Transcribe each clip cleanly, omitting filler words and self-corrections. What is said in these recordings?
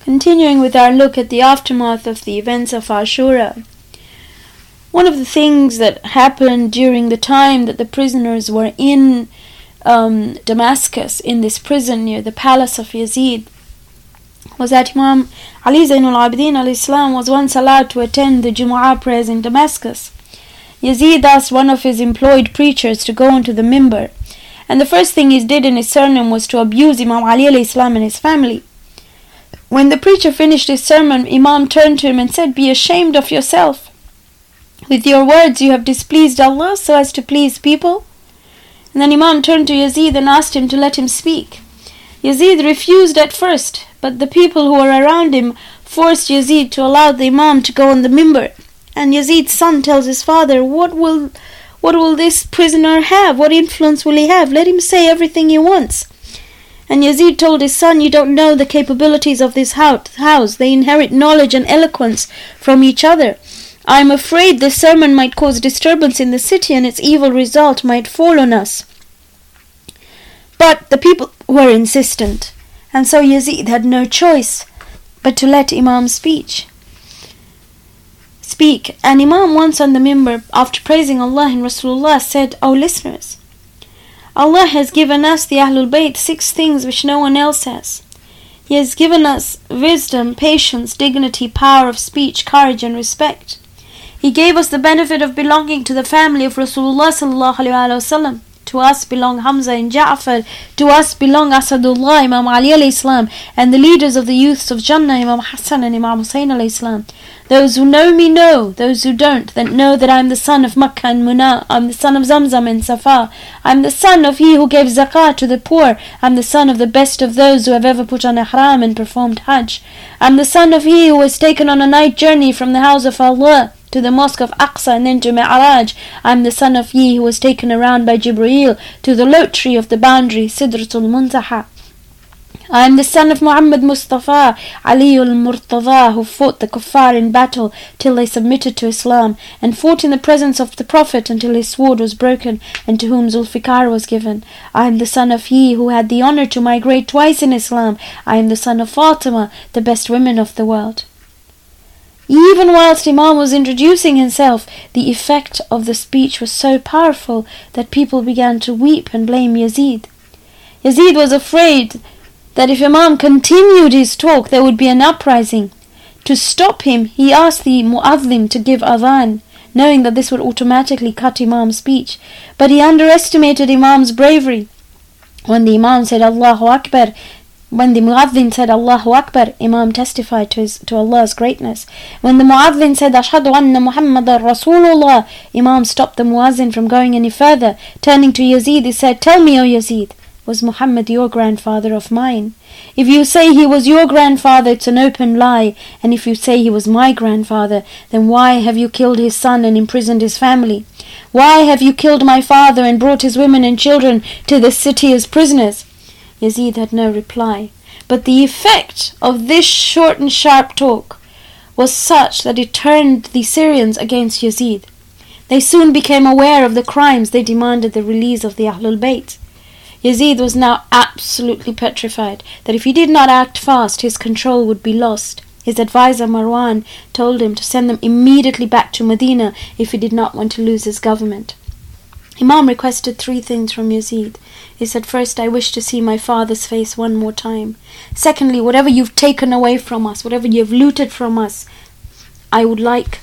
Continuing with our look at the aftermath of the events of Ashura. One of the things that happened during the time that the prisoners were in Damascus, in this prison near the palace of Yazid, was that Imam Ali Zainul Abidin al-Islam was once allowed to attend the Jumu'ah prayers in Damascus. Yazid asked one of his employed preachers to go onto the mimbar, and the first thing he did in his sermon was to abuse Imam Ali al-Islam and his family. When the preacher finished his sermon, Imam turned to him and said, "Be ashamed of yourself. With your words you have displeased Allah so as to please people." And then Imam turned to Yazid and asked him to let him speak. Yazid refused at first, but the people who were around him forced Yazid to allow the Imam to go on the mimbar. And Yazid's son tells his father, What will this prisoner have? What influence will he have? Let him say everything he wants." And Yazid told his son, "You don't know the capabilities of this house. They inherit knowledge and eloquence from each other. I am afraid this sermon might cause disturbance in the city, and its evil result might fall on us." But the people were insistent, and so Yazid had no choice but to let Imam speak. And Imam once on the mimbar, after praising Allah and Rasulullah, said, "O listeners, Allah has given us, the Ahlul Bayt, 6 things which no one else has. He has given us wisdom, patience, dignity, power of speech, courage and respect. He gave us the benefit of belonging to the family of Rasulullah sallallahu alaihi wasallam. To us belong Hamza and Ja'far. To us belong Asadullah, Imam Ali alayhi salam, and the leaders of the youths of Jannah, Imam Hassan and Imam Hussein alayhi salam. Those who know me know, those who don't, then know that I am the son of Makkah and Muna. I am the son of Zamzam and Safa. I am the son of he who gave zakah to the poor. I am the son of the best of those who have ever put on ihram and performed hajj. I am the son of he who was taken on a night journey from the house of Allah to the mosque of Aqsa and then to Mi'raj. I am the son of he who was taken around by Jibreel to the lot tree of the boundary, Sidratul Muntaha. I am the son of Muhammad Mustafa, Ali al-Murtada, who fought the kuffar in battle till they submitted to Islam, and fought in the presence of the Prophet until his sword was broken, and to whom Zulfikar was given. I am the son of he who had the honor to migrate twice in Islam. I am the son of Fatima, the best women of the world." Even whilst Imam was introducing himself, the effect of the speech was so powerful that people began to weep and blame Yazid. Yazid was afraid that if Imam continued his talk, there would be an uprising. To stop him, he asked the mu'adhin to give adhan, knowing that this would automatically cut Imam's speech. But he underestimated Imam's bravery. When the Imam said Allahu Akbar, when the mu'adhin said Allahu Akbar, Imam testified to Allah's greatness. When the mu'adhin said Ashhadu anna Muhammadan Rasulullah, Imam stopped the mu'adhin from going any further. Turning to Yazid, he said, "Tell me, O Yazid, was Muhammad your grandfather of mine? If you say he was your grandfather, it's an open lie. And if you say he was my grandfather, then why have you killed his son and imprisoned his family? Why have you killed my father and brought his women and children to the city as prisoners?" Yazid had no reply, but the effect of this short and sharp talk was such that it turned the Syrians against Yazid. They soon became aware of the crimes. They demanded the release of the Ahlul Bayt. Yazid was now absolutely petrified that if he did not act fast, his control would be lost. His advisor Marwan told him to send them immediately back to Medina if he did not want to lose his government. Imam requested 3 things from Yazid. He said, "First, I wish to see my father's face one more time. Secondly, whatever you've taken away from us, whatever you've looted from us, I'd like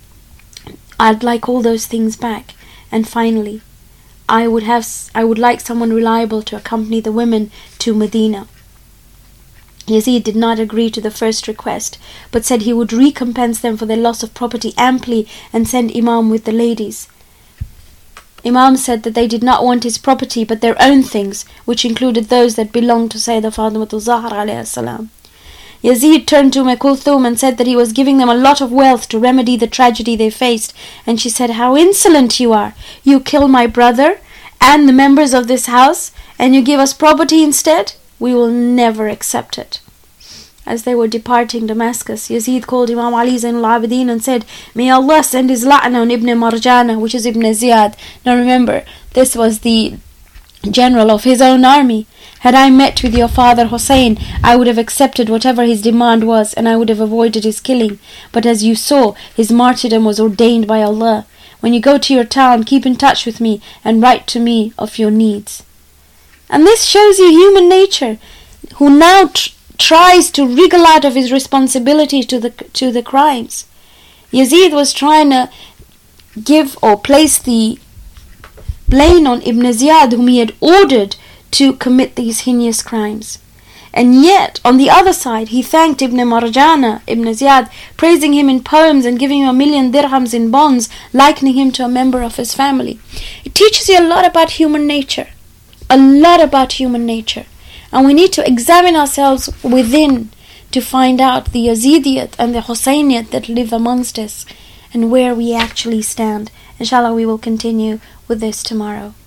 all those things back. And finally, I would like someone reliable to accompany the women to Medina." Yazid did not agree to the first request, but said he would recompense them for their loss of property amply and send Imam with the ladies. Imam said that they did not want his property but their own things, which included those that belonged to Sayyidah Fatimatul Zahra alayhi salam. Yazid turned to Kulthum and said that he was giving them a lot of wealth to remedy the tragedy they faced, and she said, "How insolent you are! You kill my brother and the members of this house, and you give us property instead? We will never accept it." As they were departing Damascus, Yazid called Imam Ali Zainul Abidin and said, "May Allah send his la'na on Ibn Marjana," which is Ibn Ziyad. Now remember, this was the general of his own army. Had I met with your father Hussein, I would have accepted whatever his demand was, and I would have avoided his killing. But as you saw, his martyrdom was ordained by Allah. When you go to your town, keep in touch with me and write to me of your needs. And this shows you human nature, who now tries to wriggle out of his responsibility to the crimes. Yazid was trying to give or place the blame on Ibn Ziyad, whom he had ordered to commit these heinous crimes. And yet, on the other side, he thanked Ibn Marjana, Ibn Ziyad, praising him in poems and giving him 1,000,000 dirhams in bonds, likening him to a member of his family. It teaches you a lot about human nature. A lot about human nature. And we need to examine ourselves within to find out the Yazidiyat and the Husayniyat that live amongst us and where we actually stand. Inshallah, we will continue with this tomorrow.